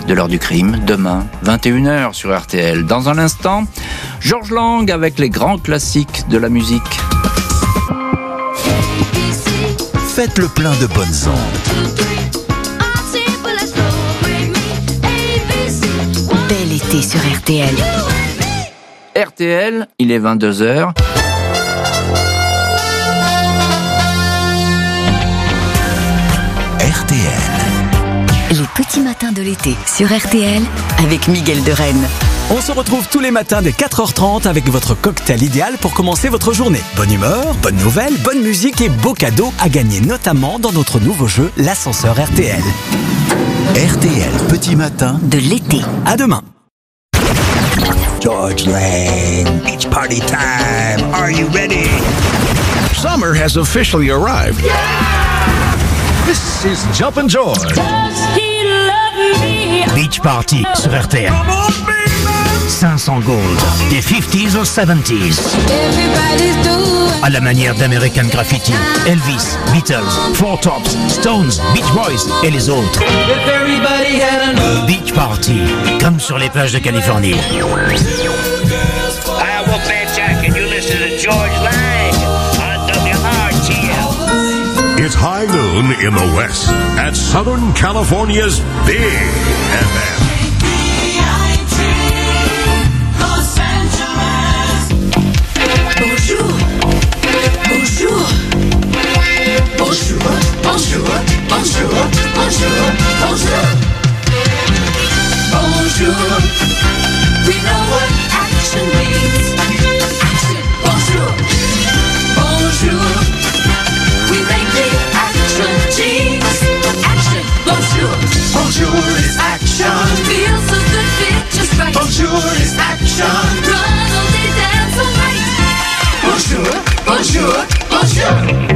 de l'heure du crime, demain, 21h sur RTL. Dans un instant, Georges Lang avec les grands classiques de la musique. Faites le plein de bonnes ondes. Bel été sur RTL. RTL, il est 22h. RTL. Les petits matins de l'été sur RTL avec Miguel de Rennes. On se retrouve tous les matins dès 4h30 avec votre cocktail idéal pour commencer votre journée. Bonne humeur, bonne nouvelle, bonne musique et beaux cadeaux à gagner notamment dans notre nouveau jeu, l'ascenseur RTL. RTL, petit matin De l'été. À demain. George Lang, beach party time. Are you ready? Summer has officially arrived. Yeah! This is Jumpin' George. Beach Party sur RTL. 500 gold des 50s aux 70s. À la manière d'American Graffiti, Elvis, Beatles, Four Tops, Stones, Beach Boys et les autres. Beach Party, comme sur les plages de Californie. Hi, I'm Wolfman Jack, and you listen to George Lang on WRTL. It's high noon in the West at Southern California's Big FM. Bonjour, bonjour, bonjour, bonjour, bonjour, bonjour, bonjour, bonjour. We know what action means. Action, bonjour, bonjour. We make the action jeans. Action, bonjour, bonjour is action. Feels so good, fit just right. Bonjour is action. Run all day, dance all night. Bonjour, bonjour, bonjour.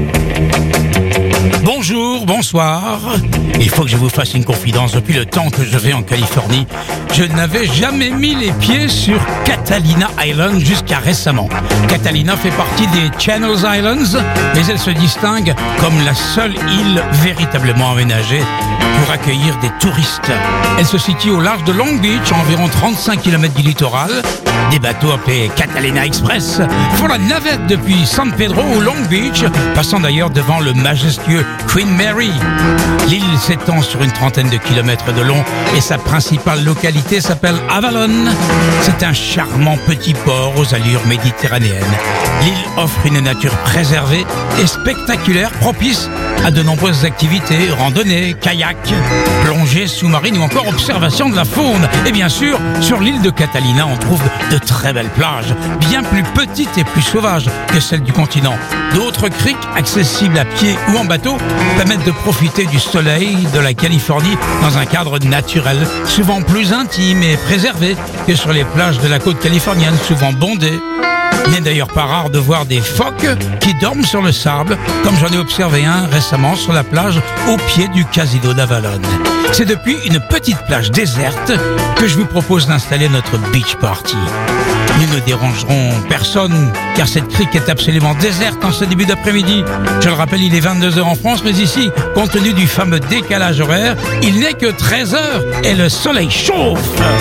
Bonjour, bonsoir. Il faut que je vous fasse une confidence. Depuis le temps que je vais en Californie, je n'avais jamais mis les pieds sur Catalina Island jusqu'à récemment. Catalina fait partie des Channel Islands, mais elle se distingue comme la seule île véritablement aménagée pour accueillir des touristes. Elle se situe au large de Long Beach, à environ 35 km du littoral. Des bateaux appelés Catalina Express font la navette depuis San Pedro au Long Beach, passant d'ailleurs devant le majestueux Queen Mary. L'île s'étend sur une trentaine de kilomètres de long et sa principale localité s'appelle Avalon. C'est un charmant petit port aux allures méditerranéennes. L'île offre une nature préservée et spectaculaire, propice à de nombreuses activités, randonnées, kayak, plongée sous-marine ou encore observation de la faune. Et bien sûr, sur l'île de Catalina, on trouve de très belles plages, bien plus petites et plus sauvages que celles du continent. D'autres criques, accessibles à pied ou en bateau, permettent de profiter du soleil de la Californie dans un cadre naturel, souvent plus intime et préservé que sur les plages de la côte californienne, souvent bondées. Il n'est d'ailleurs pas rare de voir des phoques qui dorment sur le sable, comme j'en ai observé un récemment sur la plage au pied du casino d'Avalon. C'est depuis une petite plage déserte que je vous propose d'installer notre beach party. Nous ne dérangerons personne, car cette crique est absolument déserte en ce début d'après-midi. Je le rappelle, il est 22h en France, mais ici, compte tenu du fameux décalage horaire, il n'est que 13h et le soleil chauffe.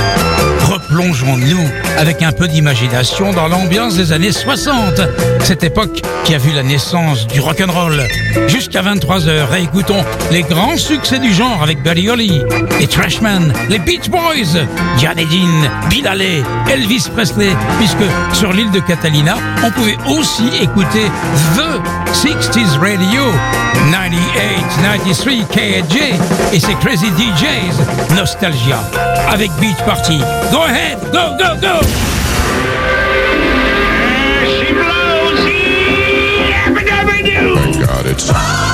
Replongeons-nous avec un peu d'imagination dans l'ambiance des années 60, cette époque qui a vu la naissance du rock'n'roll. Jusqu'à 23h, réécoutons les grands succès du genre avec Buddy Holly, les Trashmen, les Beach Boys, Janet Dean, Bill Haley, Elvis Presley, puisque sur l'île de Catalina, on pouvait aussi écouter The 60s Radio, 98, 93, KJ et ses Crazy DJs, Nostalgia, avec Beach Party. Go ahead, go, go, go! She blows, yabba-dabba-doo. Thank God it's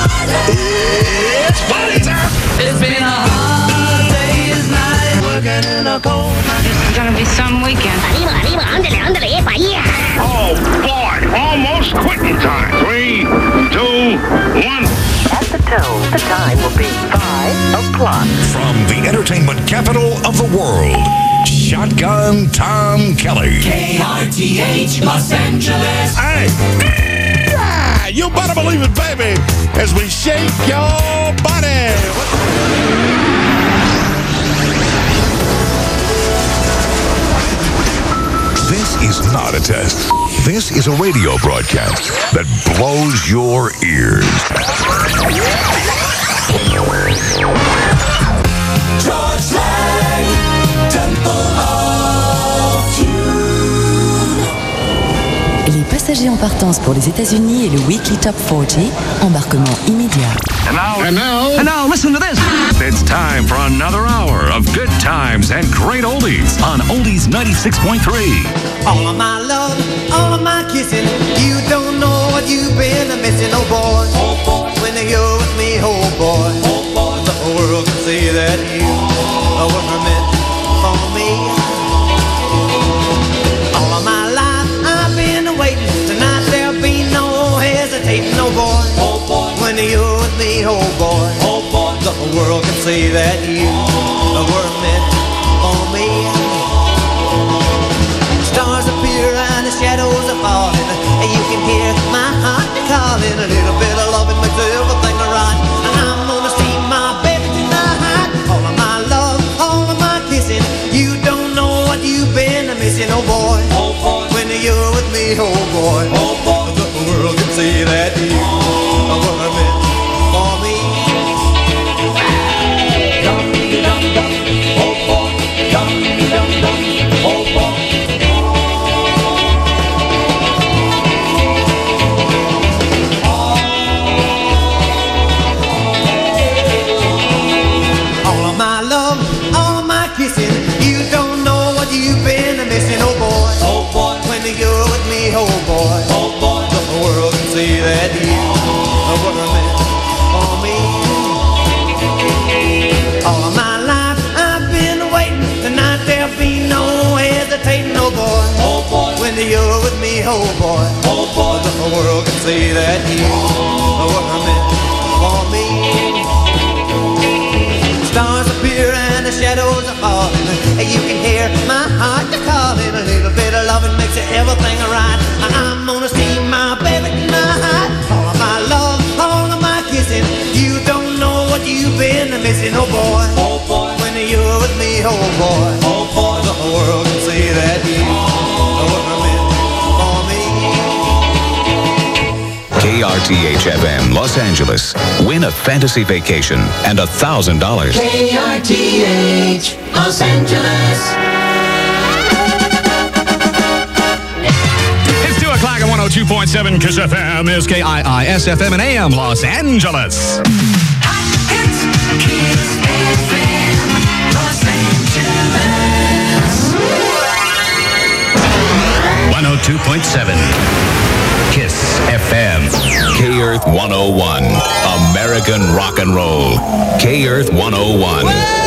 party time. It's been a hard day's night working in a coal mine. It's gonna be some weekend. Oh, boy, almost quitting time. 3, 2, 1. At the tone, the time will be 5 o'clock. from the entertainment capital of the world, Shotgun Tom Kelly. KRTH Los Angeles. Hey! You better believe it, baby, as we shake your body. is not a test. This is a radio broadcast that blows your ears. George Lang, Temple of Tune. Les passagers en partance pour les États-Unis et le Weekly Top 40, embarquement immédiat. And now, listen to this. it's time for another hour of good times and great oldies on Oldies 96.3. All of my love, all of my kissing, you don't know what you've been missing, oh boy. Oh boy, when you're with me, oh boy. Oh boy, the whole world can see that you were meant for me. All of my life I've been waiting, tonight there'll be no hesitating, oh boy. Oh boy, when you're with me, oh boy. Oh boy, the whole world can see that you were meant for me. Stars appear and the shadows are falling, and you can hear my heart calling. A little bit of loving makes everything right, and I'm gonna see my baby tonight. All of my love, all of my kissing, you don't know what you've been missing, oh boy. Oh boy, when you're with me, oh boy. Oh boy, the world can see that you were meant for me. Dum dum dum, oh boy, dum dum dum, oh boy. Oh boy, oh boy, the world can see that you were meant for me. All of my life I've been waiting, tonight there'll be no hesitating, oh boy. Oh boy, when you're with me, oh boy. Oh boy, the world can see that you were meant for me. Stars appear and the shadows are falling, you can hear my heart calling. A little bit of loving makes everything right. I'm gonna see my baby tonight. All of my love, all of my kissing, you don't know what you've been missing, oh boy. Oh boy, when you're with me, oh boy. Oh boy, the whole world can see that you were meant for me. KRTH-FM Los Angeles. Win a fantasy vacation and $1,000. KRTH Los Angeles. It's 2 o'clock at 102.7 KISS FM. Is KIIS FM and AM Los Angeles. It's Kiss FM Los Angeles. 102.7 KISS FM. K-Earth 101. American Rock and Roll. K-Earth 101.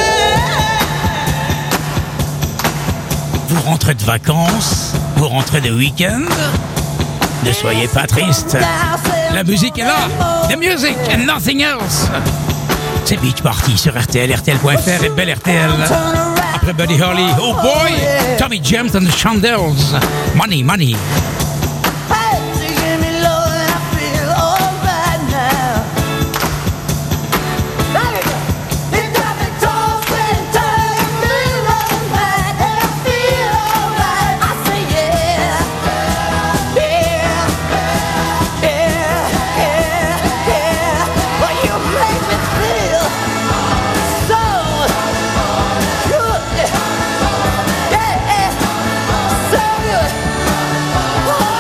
Vous rentrez de vacances, vous rentrez de week-end, ne soyez pas triste. La musique est là. The music and nothing else. C'est Beach Party sur RTL, RTL.fr et Belle RTL. Après Buddy Holly, oh boy, Tommy James and the Chandels. Money, money. Yeah.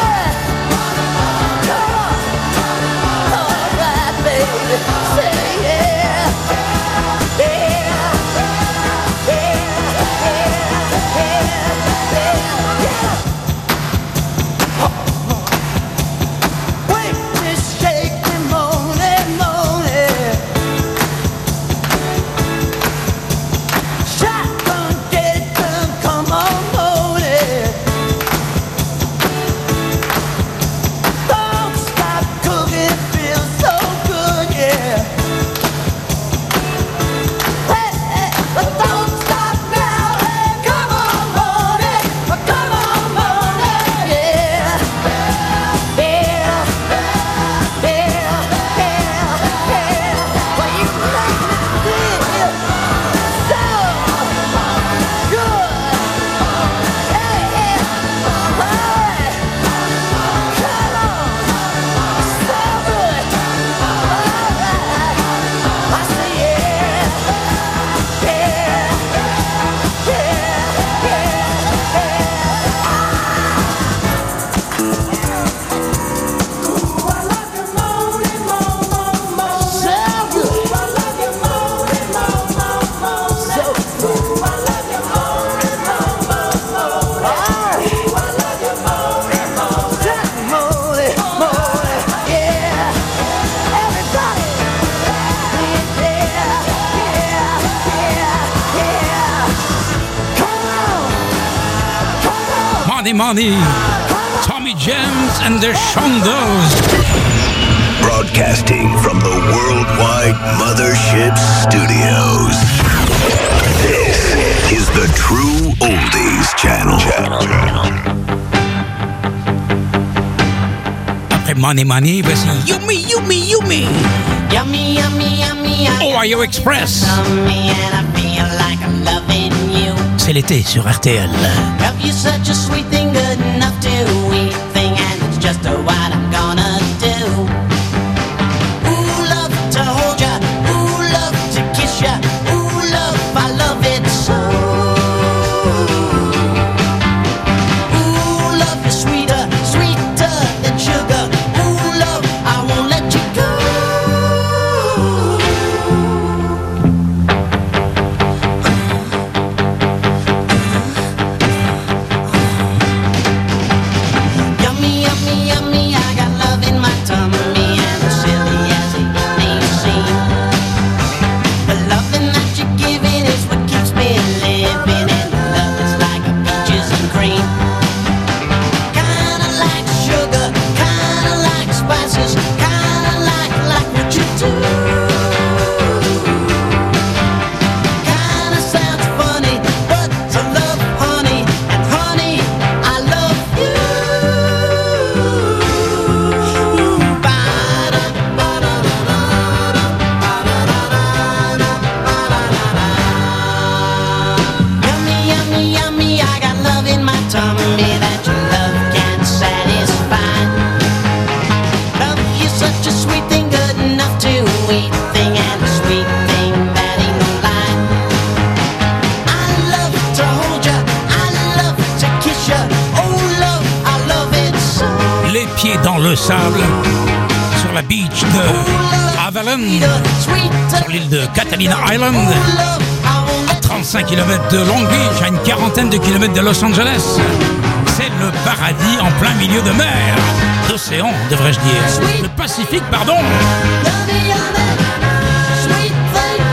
Money Money, Tommy James and the Shondells. Broadcasting from the Worldwide Mothership Studios. This is the True Oldies Channel. Après Money Money, voici Yummy Yummy Yummy. Yummy, yummy, yummy. Ohio Express. Yummy, and I feel like I'm loving you. C'est l'été sur RTL. Love you such a sweet thing, good enough to eat thing, and it's just what I'm gonna do. Ooh, love to hold ya, ooh, love to kiss ya, ooh, love, I love it so. Ooh, love is sweeter, sweeter than sugar. Ooh, love, I won't let you go. Yummy, yummy, yummy, I got love in my tummy, and as silly as it may seem, the loving that you're giving is what keeps me living, and the love is like a peaches and cream. Kinda like sugar, kinda like spices, kinda like what you do. Kinda sounds funny, but to love honey, and honey, I love you. Yummy, yummy, yummy, I got love in my tummy that your love can't satisfy. Love you such a sweet thing, good enough to eat thing, and a sweet thing that ain't no lie. I love to hold ya, I love to kiss ya, oh love, I love it so. Les pieds dans le sable sur la beach de Avalon, sur l'île de Catalina Island, à 35 km de Long Beach, à une quarantaine de kilomètres de Los Angeles. C'est le paradis en plein milieu de mer, d'océan devrais-je dire, le Pacifique pardon. Sweet thing,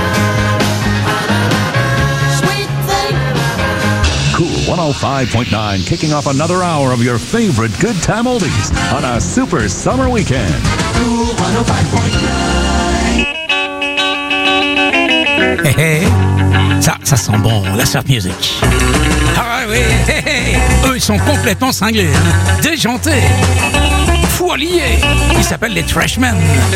sweet thing. Cool 105.9, kicking off another hour of your favorite good time oldies on a super summer weekend. Cool 105.9. Hé hé, ça sent bon, la surf music. Ah oui, hé hé, eux ils sont complètement cinglés, hein, déjantés, fous alliés. Ils s'appellent les Trashmen.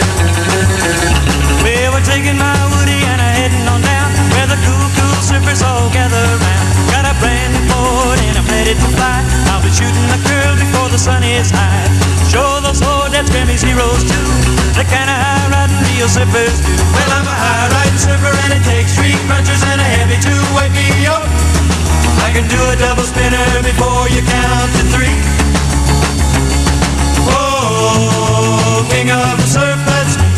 Well, we're taking my Woody and a heading on down where the cool surfers all gather around. Got a brand new board and I'm ready to fly. I'll be shooting the curl before the sun is high. Show those Hornets Grammys heroes too, the kind of high riding real surfers do. Well, I'm a high riding surfer and it takes three crunchers and a heavy to wake me up. I can do a double spinner before you count to three. Oh, king of the surf, that's me.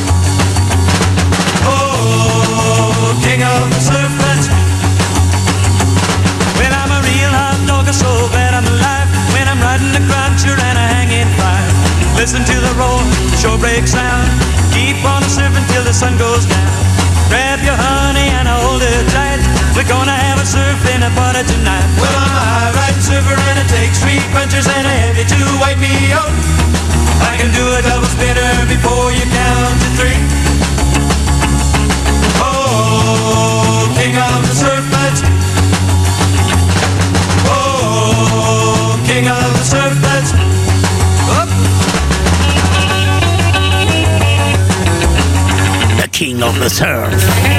Oh, king of the surf, that's me. Well, I'm a real hot dog, so glad I'm alive when I'm riding the cruncher and a hanging fire. Listen to the roar, the shore break sound. Keep on surfing till the sun goes down. Grab your honey and hold it tight. We're gonna have a surf in a party tonight. Well, I'm a high riding surfer and it takes three punchers and a heavy to wake me up. I can do a double spinner before you count to three. Oh, king of the surf, that's me. Oh, king of the surf, that's me. Up. The king of the surf.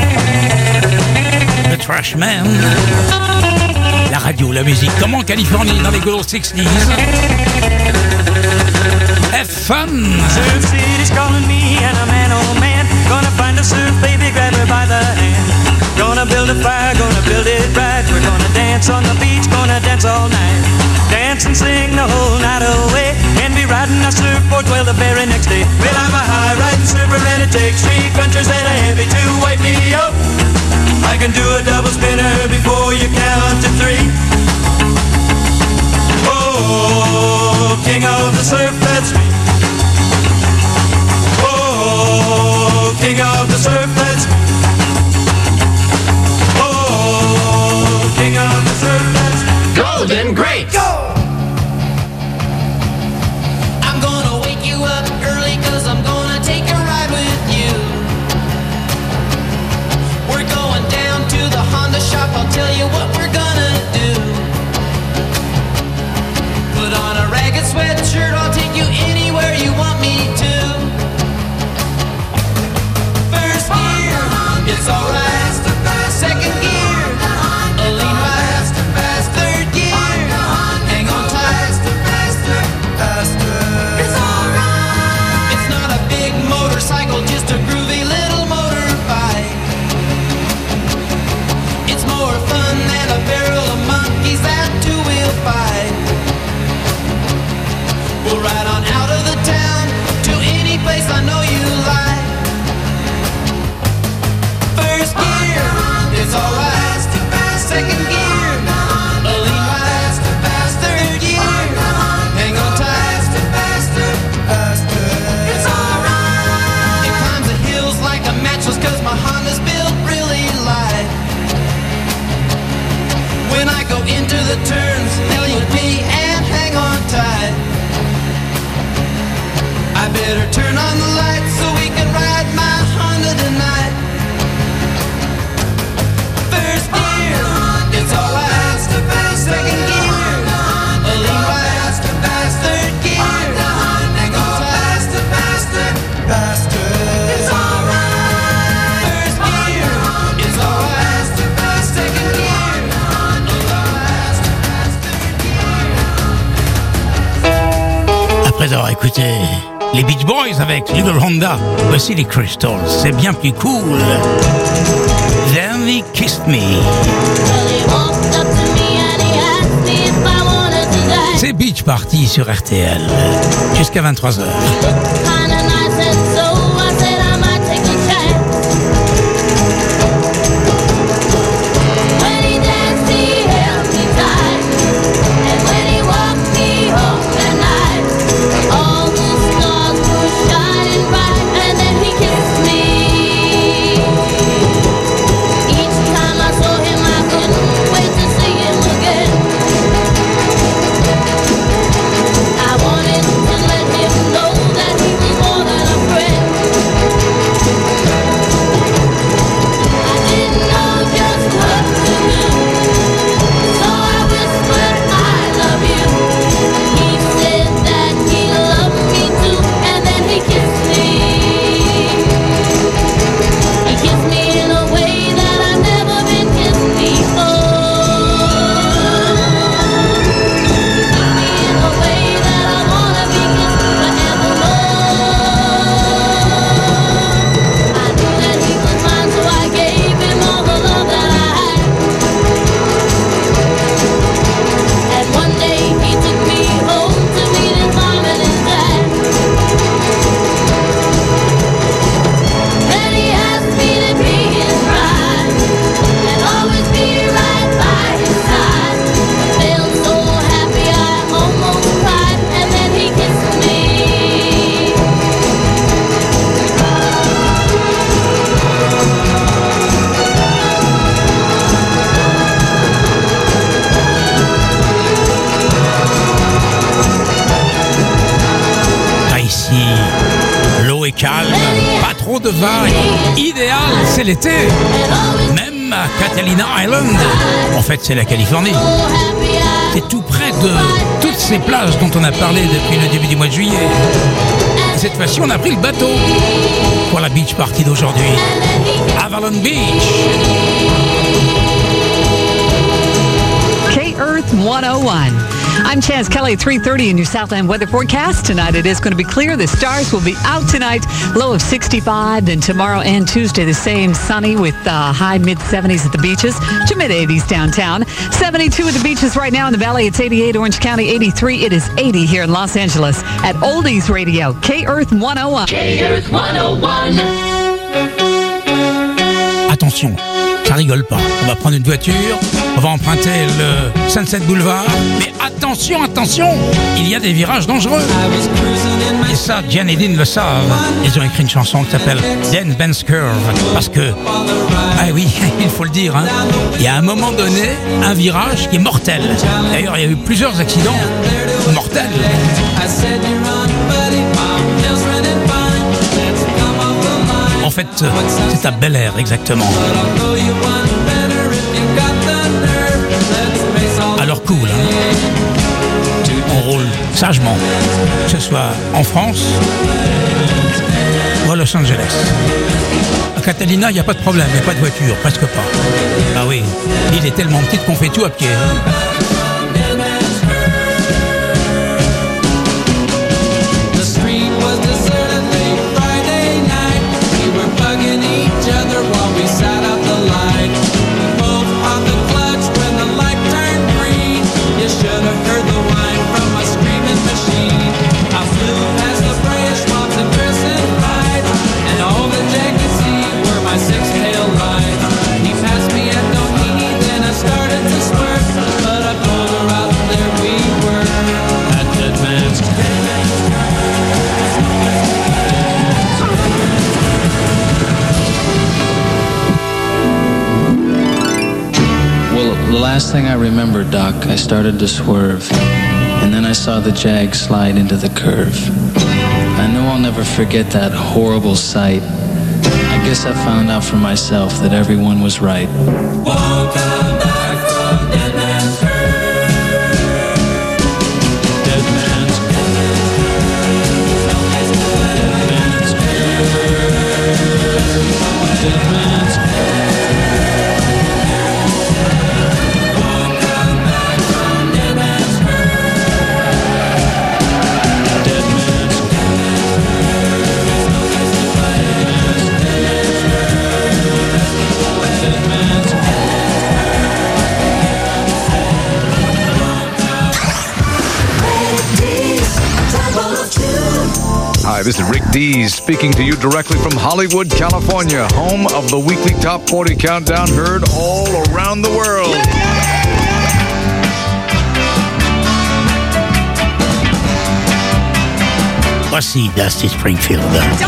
The Trashmen. La radio, la musique, comme en Californie dans les good old 60s. Have fun. Surf City's calling me and a man, oh man, gonna find a surf baby, grab her by the hand. Gonna build a fire, gonna build it right. We're gonna dance on the beach, gonna dance all night. Dance and sing the whole night away, and be riding our surfboard till the very next day. Well, I'm a high riding surfer and it takes three punchers and a heavy to wake me up. I can do a double spinner before you count to three. Oh, king of the surf, that's me. Oh, king of the surf, that's me. Oh, king of the surf, that's me. Golden Grapes. Go! what we're gonna do. Put on a ragged sweatshirt, I'll take you anywhere you want me to. First gear, it's alright. Second gear, a lean right. Third gear, hang on tight. It's alright. It's not a big motorcycle, just a groovy little motorbike. It's more fun than a barrel of monkeys that two-wheel fight. We'll ride on out of the town to any place I know you like. First gear, it's alright. Second gear, a lean right. Third gear, hang on tight. It's alright. It climbs the hills like a mattress 'cause my Honda's built really light. When I go into the turns, hell you'll be and hang on tight. I better turn on the lights so we can ride my Honda tonight. First gear, it's alright. Second gear, a lean right. Third gear, hang on tight. It's alright. First gear, it's alright. Second gear, Après avoir écouté les Beach Boys avec Little Honda, voici les Crystals. C'est bien plus cool. Then he kissed me. C'est Beach Party sur RTL. Jusqu'à 23h. Calme, pas trop de vagues, idéal, c'est l'été. Même à Catalina Island, en fait c'est la Californie. C'est tout près de toutes ces plages dont on a parlé depuis le début du mois de juillet. Et cette fois-ci, on a pris le bateau pour la beach party d'aujourd'hui. Avalon Beach. K-Earth 101. I'm Chaz Kelly, 3:30 in your Southland weather forecast. Tonight it is going to be clear. The stars will be out tonight. Low of 65. Then tomorrow and Tuesday the same, sunny with high mid-70s at the beaches to mid-80s downtown. 72 at the beaches right now in the valley. It's 88 Orange County, 83. It is 80 here in Los Angeles at Oldies Radio. K-Earth 101. K-Earth 101. Attention, ça rigole pas. On va prendre une voiture, on va emprunter le Sunset Boulevard, mais attention, attention, il y a des virages dangereux. Et ça, Jan et Dean le savent. Ils ont écrit une chanson qui s'appelle Dan Ben's Curve, parce que, ah oui, il faut le dire, hein, il y a à un moment donné un virage qui est mortel. D'ailleurs, il y a eu plusieurs accidents mortels. En fait, c'est à Bel Air, exactement. soit en France ou à Los Angeles. À Catalina, il n'y a pas de problème, il n'y a pas de voiture, presque pas. Ah oui, l'île est tellement petite qu'on fait tout à pied. The street was deserted late Friday night. We were bugging each other while we sat out the light. We both popped the clutch when the light turned green. You should have heard the whine from a screaming machine. I flew past the grayish moms and crescent ride, and all the Jack could see were my six-tail lights. He passed me at Doheny, then I started to swerve, but I pulled her out and there we were at Dead Man's Well, the last thing I remember, Doc, I started to swerve, and then I saw the Jag slide into the curve. I know I'll never forget that horrible sight. I guess I found out for myself that everyone was right. Welcome back from Dead Man's Dead Man's Dead Man's Welcome back from Dead Man's Dead Man's Hi, this is Rick Dees speaking to you directly from Hollywood, California, home of the weekly Top 40 Countdown, heard all around the world. Voici Dusty Springfield.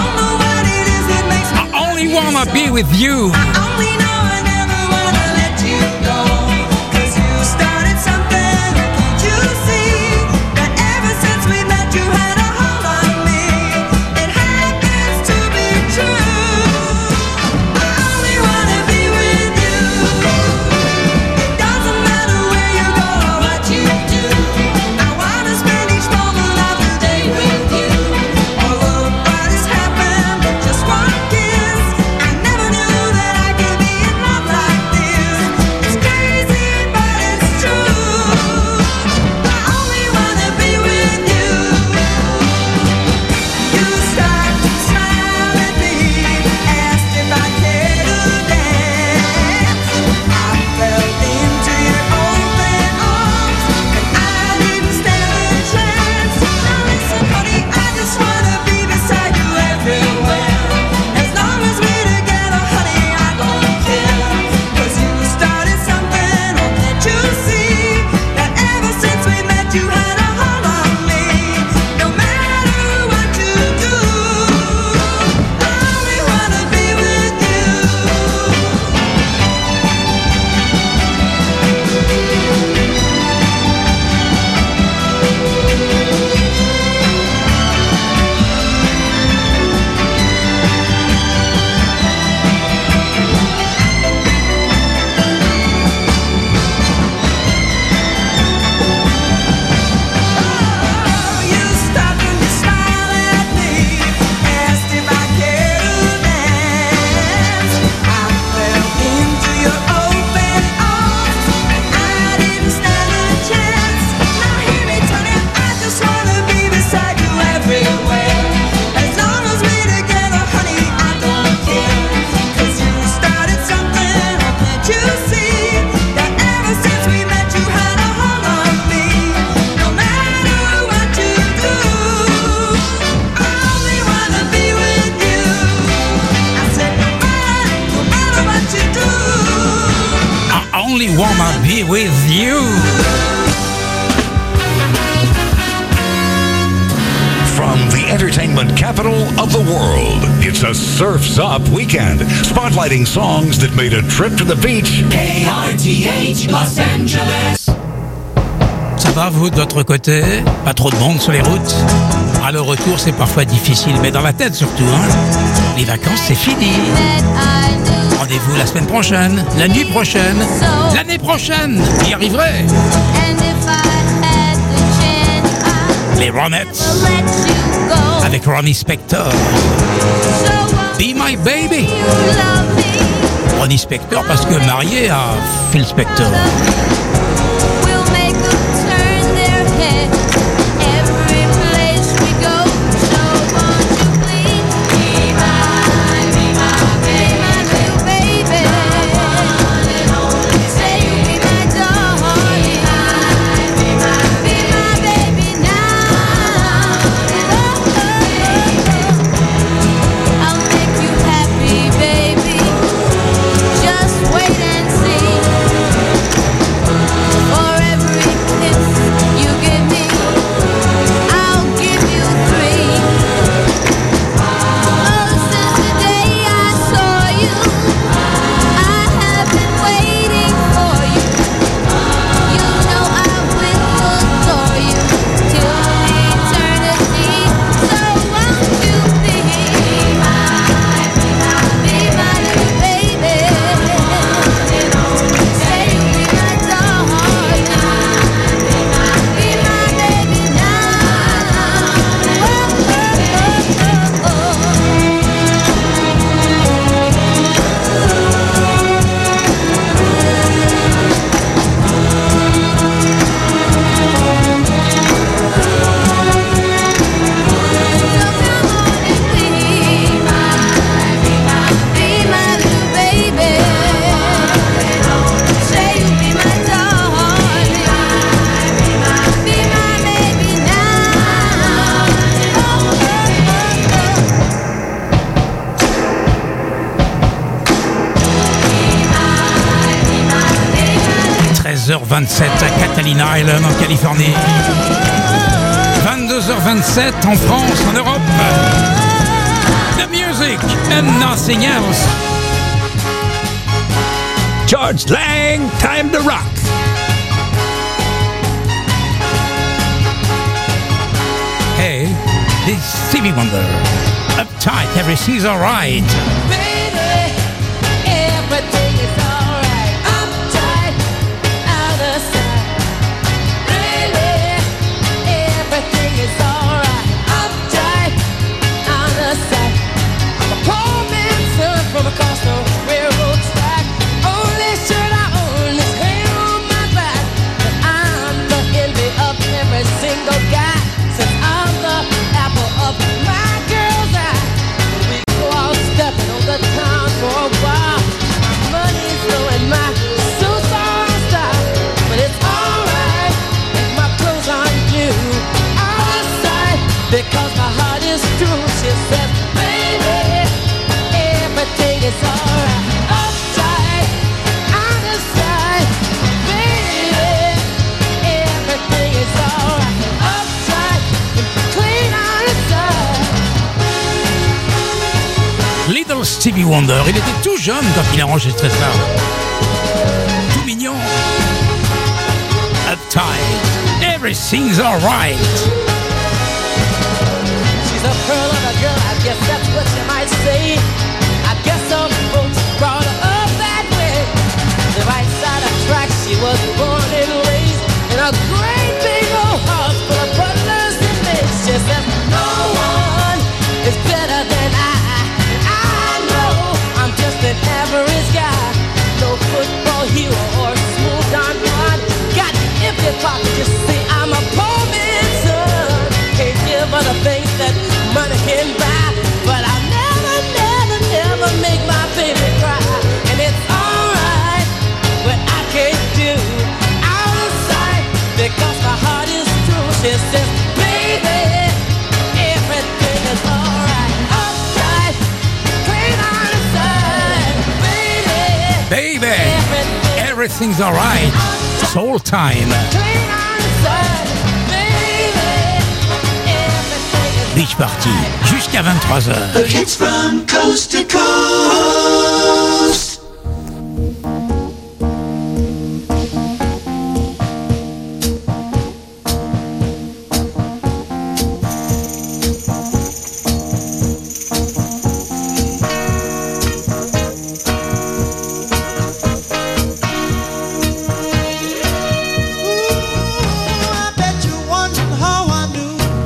I only wanna be with you. Only wanna be with you. From the entertainment capital of the world, it's a Surf's Up weekend, spotlighting songs that made a trip to the beach. KRTH Los Angeles. Ça va, vous, de votre côté? Pas trop de monde sur les routes? À le retour, c'est parfois difficile, mais dans la tête surtout, hein? Les vacances, c'est fini. Rendez-vous la semaine prochaine, la nuit prochaine, l'année prochaine. J'y arriverai. Les Ronettes avec Ronnie Spector. Be My Baby. Ronnie Spector parce que marié à Phil Spector. À Catalina Island en Californie. 22h27 en France, en Europe. The music and nothing else. George Lang, time to rock. Hey, this is Stevie Wonder. Uptight, everything's alright. Baby, everything is alright. Uptight, out of sight. Really, everything is alright. Uptight, out of sight. I'm a poor man's son from across the railroad track. Only shirt I own is hanging on my back. But I'm the envy of every single guy. Since I'm the apple of my girl's eye. We go out stepping on the town for a while. Money's low and my suits are on style. But it's alright if my clothes aren't new. Outside because my heart is true. She says, baby, everything is alright. Uptight, out of sight. Baby, everything is alright. Uptight, clean out of sight. Little Stevie Wonder, il était tout jeune quand il a enregistré ça. Tout mignon. Uptight, everything's alright. She's a pearl of a girl, I guess that's what you might say. I guess some folks brought her up that way. The right side of tracks, she was born and raised in a great big old house full of butlers and maids. She says, no one is better than I know I'm just an average guy. No football hero or smooth Don Juan. Got empty pockets, you see, I'm a poor man's son. Can't give her the things that money can buy. But I'll never make my baby cry. And it's alright what I can't do out of sight because my heart is true. She says, baby, everything is alright. Uptight, clean out of sight. Baby, everything's alright. Soul time. Beach Party, jusqu'à 23h. The hits from coast to coast. I bet you're wondering how I knew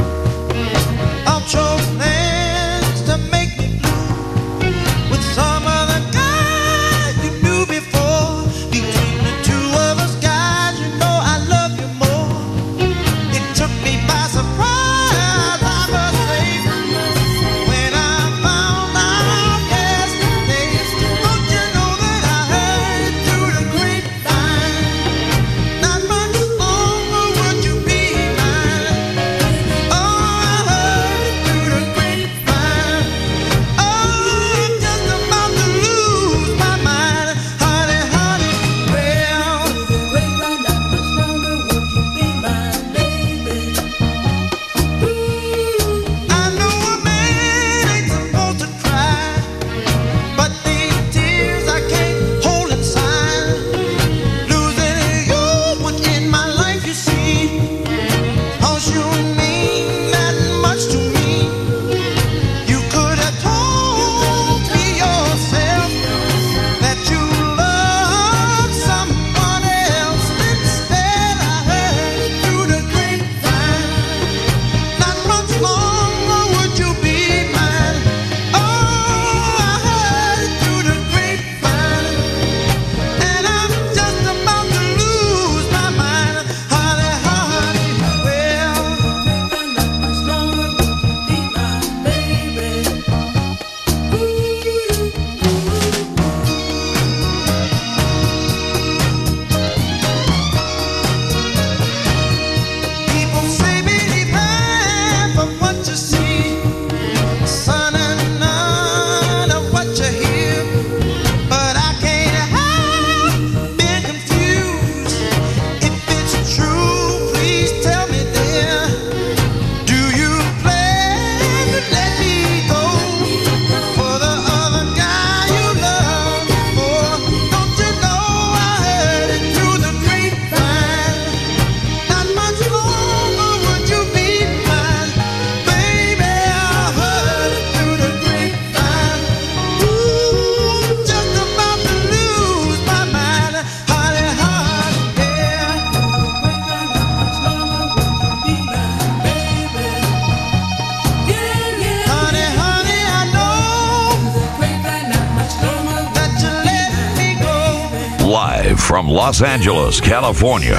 from Los Angeles, California.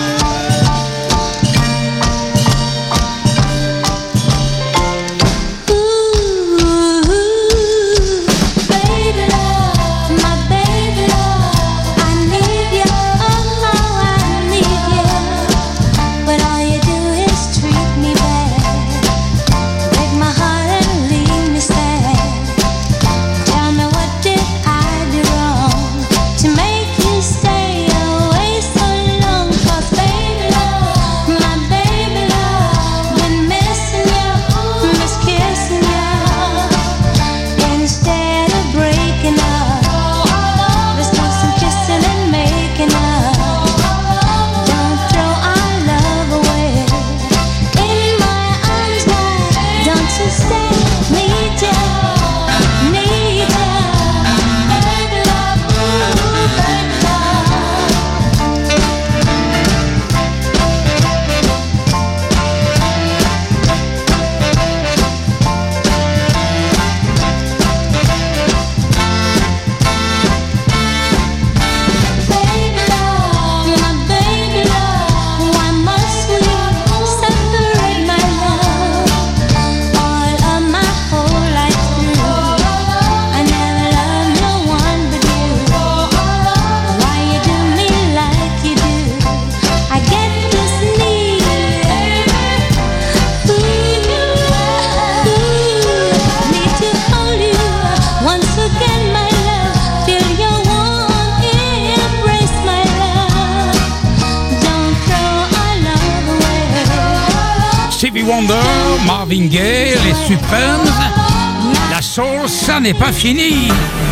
Wonder, Marvin Gaye, les Supremes. La soul, ça n'est pas fini.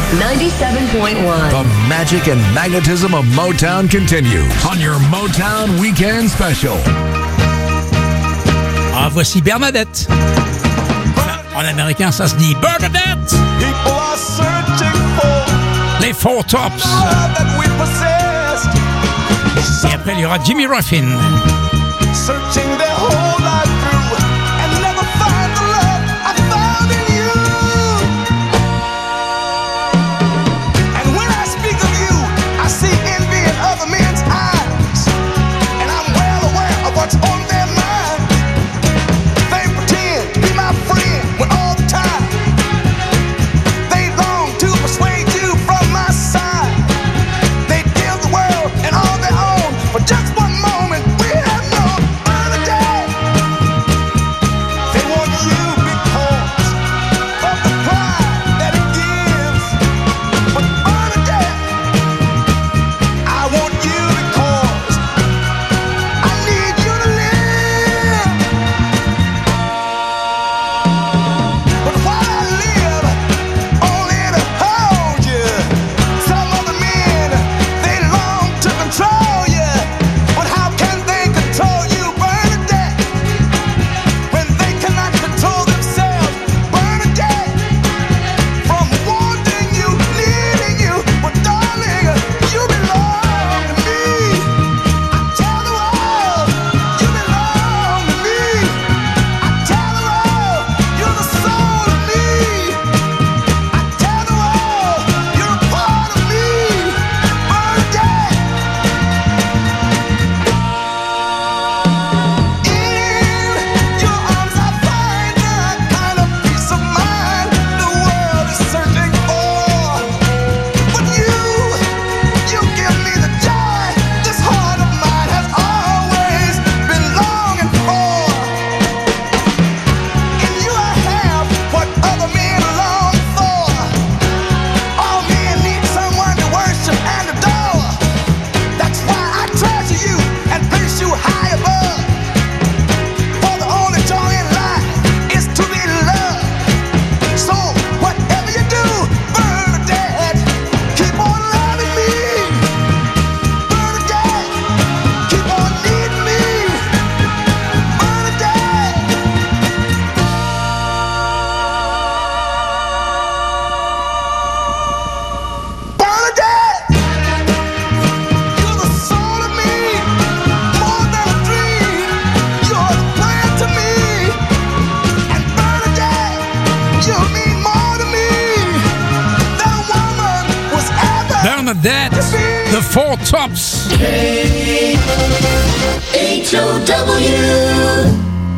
97.1. The magic and magnetism of Motown continues on your Motown Weekend Special. Ah, voici Bernadette. En américain, ça se dit Bernadette. Les Four Tops. Et après, il y aura Jimmy Ruffin. Searching their whole life through and never find the love I found in you. And when I speak of you, I see envy in other men's eyes, and I'm well aware of what's on their mind. They pretend to be my friend when all the time they long to persuade you from my side. They give the world and all their own for just one moment. We have known Bernadette. They want you because of the pride that it gives. But Bernadette, I want you because I need you to live. But while I live only to hold you, some of the men, they long to control you. But how can they control you, Bernadette, when they cannot control themselves? Bernadette, from wanting you, needing you, but darling, you belong to me. I tell the world, you belong to me. I tell the world, you're the soul of me. I tell the world, you're a part of me, Bernadette. In your arms I find the kind of peace of mind the world is searching for. But you give me the joy this heart of mine has always been longing for. In you I have what other men long for. All men need someone to worship and adore. That's why I treasure you and place you high above. For the only joy in life is to be loved. So whatever you do, Bernadette, keep on loving me. Bernadette, keep on needing me. Bernadette. Bernadette, you're the soul of me, more than a dream. You're the plan to me, and Bernadette, you mean more to me than a woman was ever Bernadette. to be. The Four Tops. H-O-W.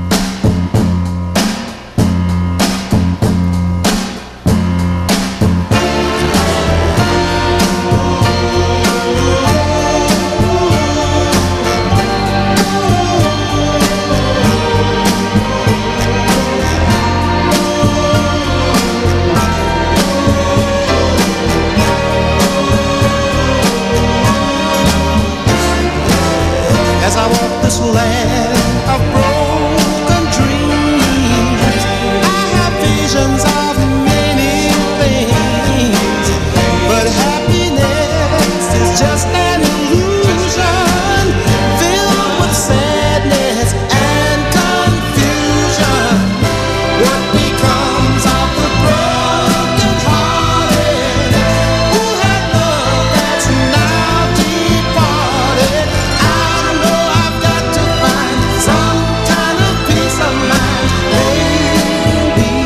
As I walk this land of broken dreams, I have visions of many things, but happiness is just an illusion filled with sadness and confusion. What becomes of the broken hearted who had love that's now departed? I know I've got to find some kind of peace of mind, baby.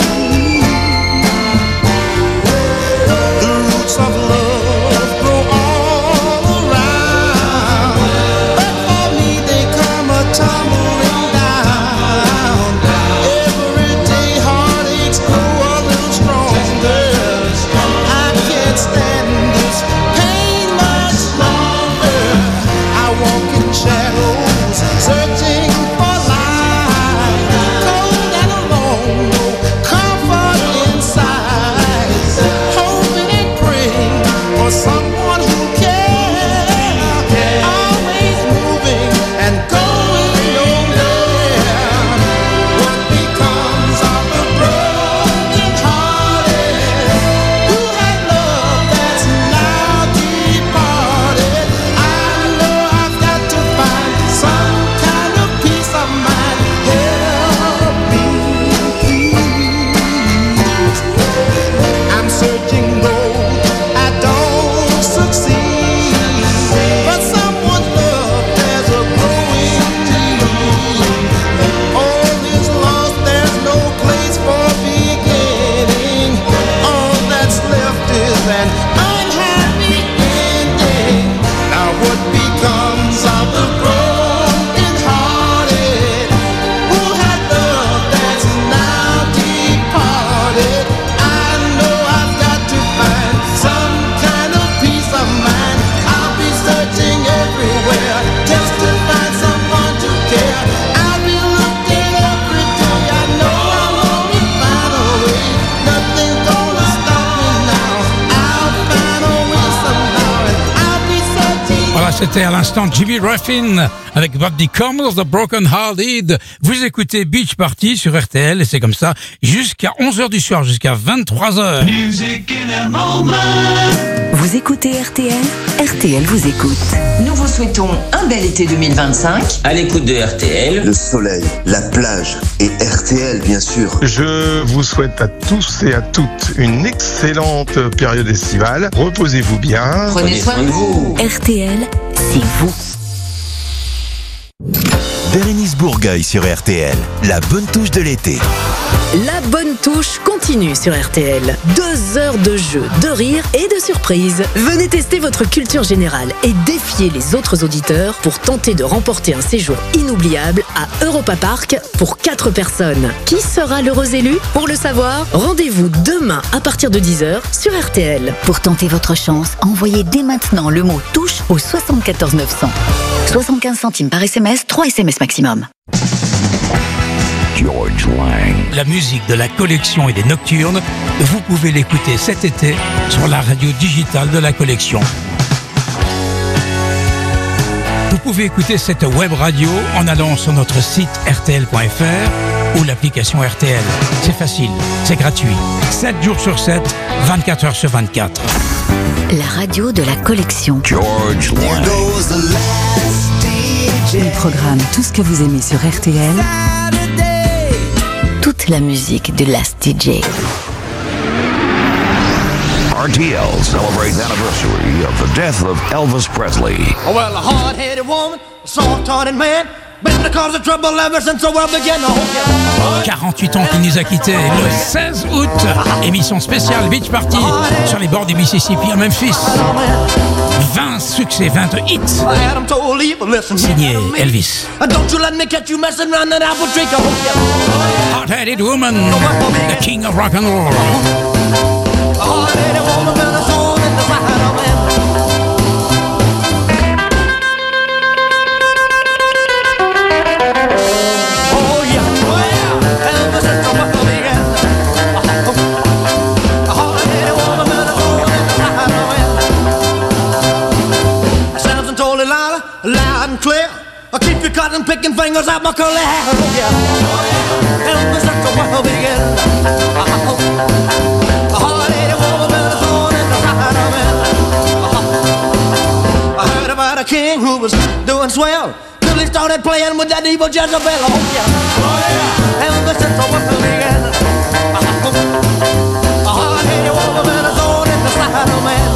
The roots of love grow all around, but for me they come a tumbling down. Every day heartaches grow a little stronger. I can't stand this pain much longer. I walk in shadows, searching for light, cold and alone, no comfort inside, hoping and praying for someone who cares, always moving and going nowhere. What becomes of the broken hearted who had love that's now departed? I know I've got to find some kind of peace of mind. Help me, please. I'm searching though I don't succeed, but someone's love there's a growing need. All is lost, there's no place for beginning. All that's left is an unhappy ending. Now what becomes of the broken hearted who had love that's now departed? I know I've got to find some kind of peace of mind. I'll be searching everywhere just to find someone to care. I'll be looking every day. I know I'll only find a way. Nothing's gonna stop me now. I'll find a way somehow, and I'll be searching. Voilà, c'était à l'instant Jimmy Ruffin avec What Becomes of the Broken Hearted. Vous écoutez Beach Party sur RTL et c'est comme ça jusqu'à 11h du soir, jusqu'à 23h. Music in a moment. Vous écoutez RTL, RTL vous écoute. Nous vous souhaitons un bel été 2025. À l'écoute de RTL. Le soleil, la plage et RTL bien sûr. Je vous souhaite à tous et à toutes une excellente période estivale. Reposez-vous bien. Prenez soin de vous. RTL, c'est vous. Bérénice Bourgueil sur RTL, la bonne touche de l'été. La bonne touche continue sur RTL. 2 heures de jeu, de rire et de surprises. Venez tester votre culture générale et défier les autres auditeurs pour tenter de remporter un séjour inoubliable à Europa Park pour 4 personnes. Qui sera l'heureux élu? Pour le savoir, rendez-vous demain à partir de 10h sur RTL. Pour tenter votre chance, envoyez dès maintenant le mot touche au 74 900. 75 centimes par SMS, 3 SMS maximum. George Lang. La musique de la collection et des nocturnes, vous pouvez l'écouter cet été sur la radio digitale de la collection. Vous pouvez écouter cette web radio en allant sur notre site rtl.fr ou l'application RTL. C'est facile, c'est gratuit. 7 jours sur 7, 24 heures sur 24. La radio de la collection. George Lang. Il programme tout ce que vous aimez sur RTL. Toute la musique de Last DJ. RTL celebrates the anniversary of the death of Elvis Presley. Well, a hard-headed woman, a soft-hearted man, been the cause of trouble ever since the world began. Oh, yeah. 48 ans qu'il nous a quittés le 16 août. Émission spéciale Beach Party sur les bords du Mississippi à Memphis. 20 succès, 20 hits. Adam told Eve, listen. Signé Elvis. Don't you let me catch you messing around that apple tree. Oh, yeah. Hot-headed woman, the king of rock and roll. Hard-headed woman, been a soul in the side of man. Oh yeah, Elvis is the one who began. A hard-headed woman, been a soul in the side of man. Samson told Delilah, loud and clear, I'll keep your cotton picking fingers out my curly hair. Oh yeah, Elvis is the one who began. A hard-headed woman, been a soul in the side of man. I heard about a king who was doing swell till he started playing with that evil Jezebel. Oh yeah, Elvis is the one who began. A hard-headed woman, been a soul in the side of man.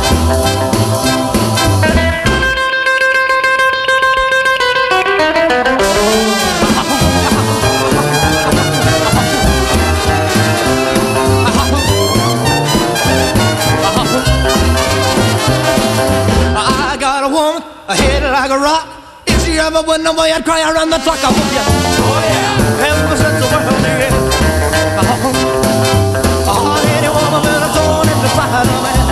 I got a woman, a head like a rock. If she ever went away, I'd cry around the clock. I hope you. Oh yeah, ever since the world began. A hard-headed woman, been a thorn in the side of man.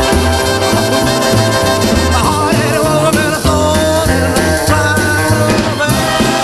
A hard-headed woman, been a thorn in the side of man.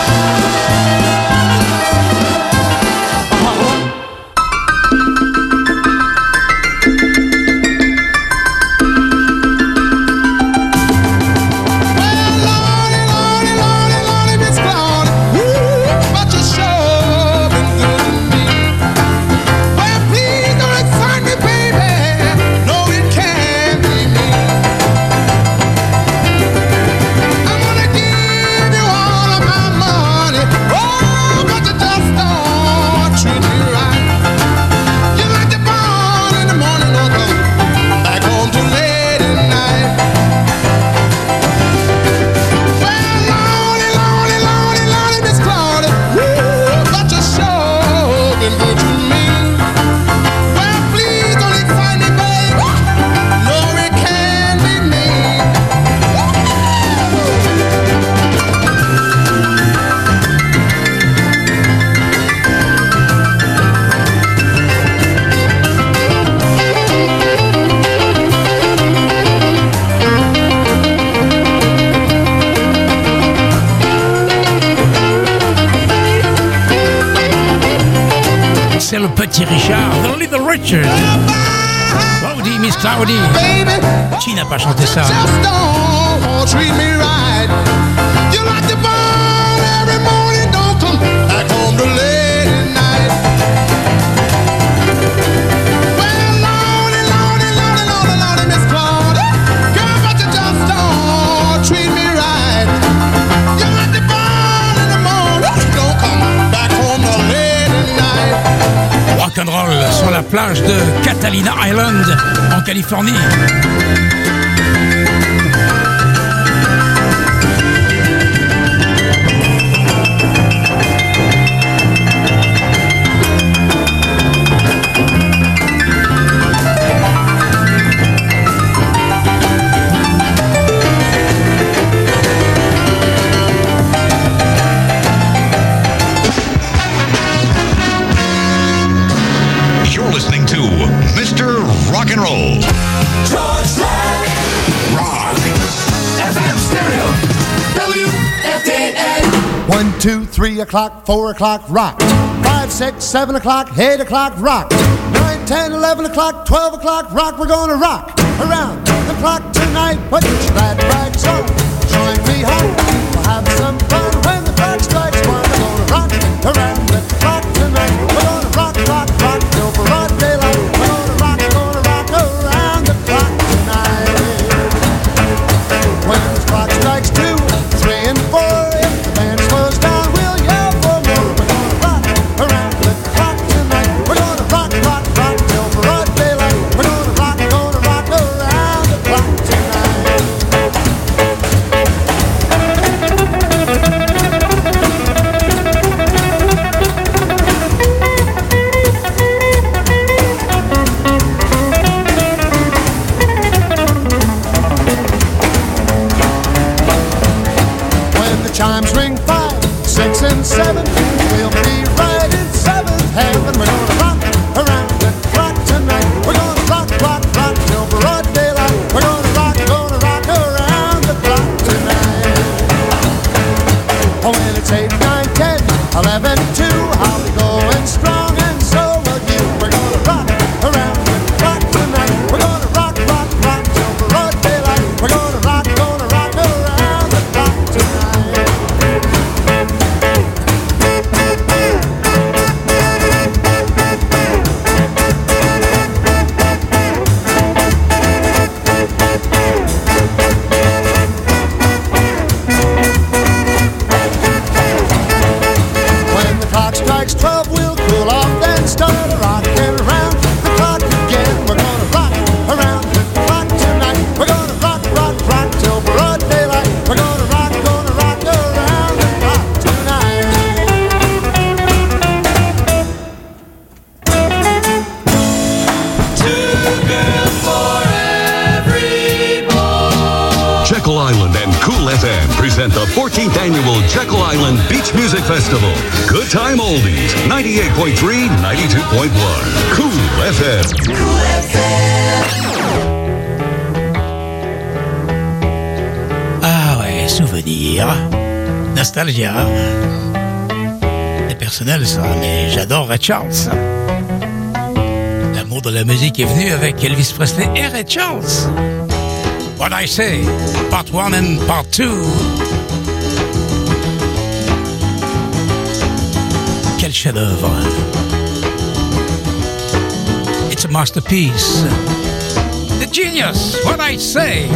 C'est le petit Richard, The Little Richard. Cloudy, Miss Cloudy. Qui n'a pas chanté ça? Just don't treat me right. You like the ball every morning, don't come back home too late at night. Well, Lordy, Lordy, Lordy, Lordy, Lordy, Miss Claudia, girl, but you just don't treat me right. You like the ball in the morning, don't come back home too late at night. Rock'n'roll sur la plage de Catalina Island en Californie. You're listening to Mr. Rock and Roll. George Strait. Rock. FM stereo. WFDN. 1, 2, 3 o'clock, 4 o'clock, rock. 5, 6, 7 o'clock, 8 o'clock, rock. 9, 10, 11 o'clock, 12 o'clock, rock. We're gonna rock around the clock tonight. Put your glad rags on, join me home. We'll have some fun when the clock strikes 1. We're gonna rock around the clock tonight. We're gonna rock, rock, rock till broad daylight. We're gonna rock around the clock tonight. When the clock strikes 2, 3, and 4, if the band slows down, we'll yell for more. We're gonna rock around the clock tonight. We're gonna rock, rock, rock till broad daylight. We're gonna rock around the clock tonight. sing 5, 6, and 7. We'll be right in 7th heaven. We're gonna rock around the clock tonight. We're gonna rock, rock, rock till broad daylight. We're gonna rock around the clock tonight. Oh, when it's 8, 9, 10, 11, 2, I'll be going strong, and so will you. We're gonna rock around the clock tonight. We're gonna rock, rock, rock till broad daylight. We're gonna rock around the clock tonight. When the clock strikes 12, we'll cool off, then start rocking around the clock again. We're gonna rock around the clock tonight. We're gonna rock, rock, rock till broad daylight. We're gonna rock around the clock tonight. Jekyll Island and Cool FM present the 14th annual Jekyll Island Beach Music Festival. Good Time Oldies, 98.3, 92.1. Cool FM. Ah ouais, souvenirs, nostalgia. C'est personnel ça, mais j'adore Ray Charles. L'amour de la musique est venu avec Elvis Presley et Ray Charles. What I Say, Part 1 and Part 2. Quel chef-d'œuvre. It's a masterpiece. The genius, What I Say.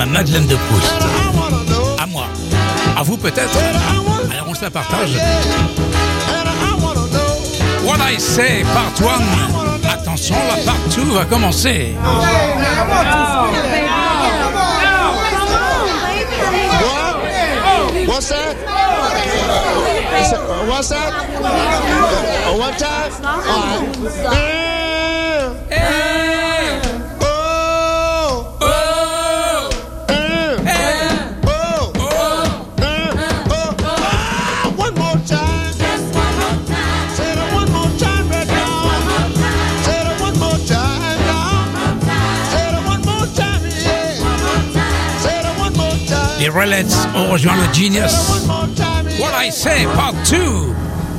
Madeleine de Proust. À moi. À vous peut-être. Alors on se la partage. What I Say, part 1. Attention, la part 2 va commencer. What's that? What's that? One time? All right. One more time. Just one more time. Say it one more time right now. Say it one more time now. Say it one more time, yeah. Say it one more time. Les Relettes ont rejoint le Genius. What I Say, part 2.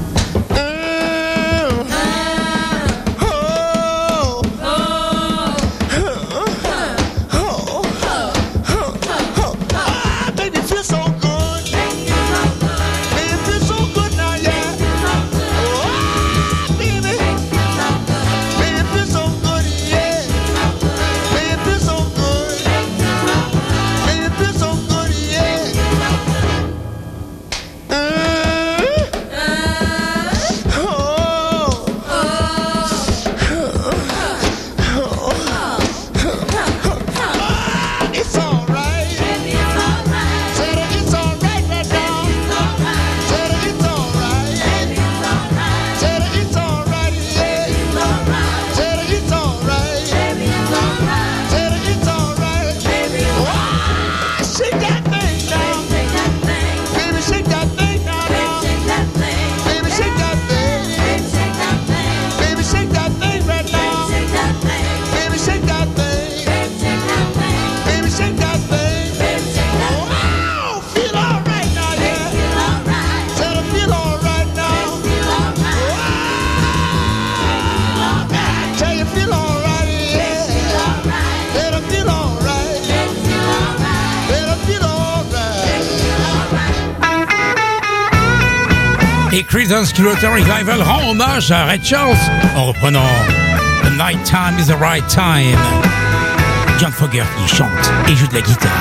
Et Creedence Clearwater Revival rend hommage à Ray Charles en reprenant The Night Time is the Right Time. John Fogerty chante et joue de la guitare.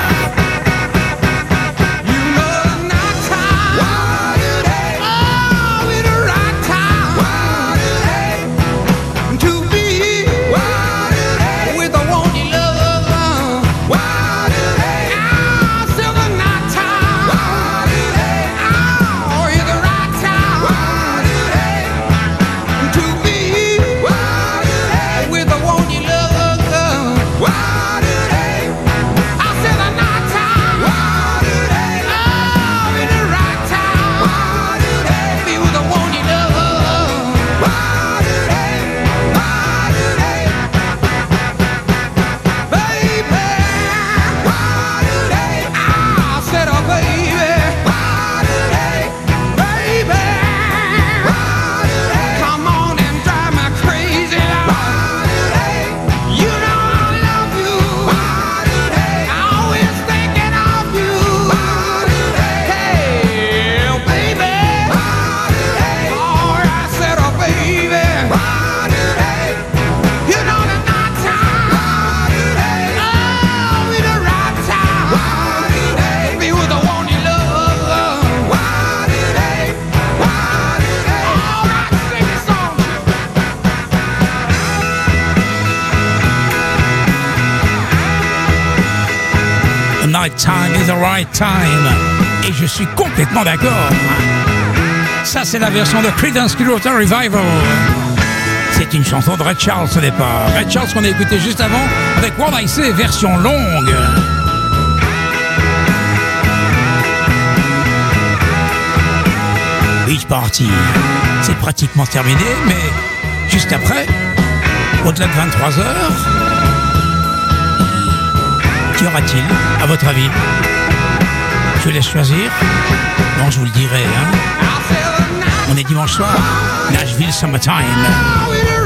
Time is the right time. Et je suis complètement d'accord. Ça, c'est la version de Creedence Clearwater Revival. C'est une chanson de Ray Charles au départ. Ray Charles qu'on a écouté juste avant avec What I Say, version longue. Beach Party, c'est pratiquement terminé, mais juste après, au-delà de 23h, qu'y aura-t-il, à votre avis? Je vous laisse choisir. Non, je vous le dirai. Hein. On est dimanche soir. Nashville Summertime.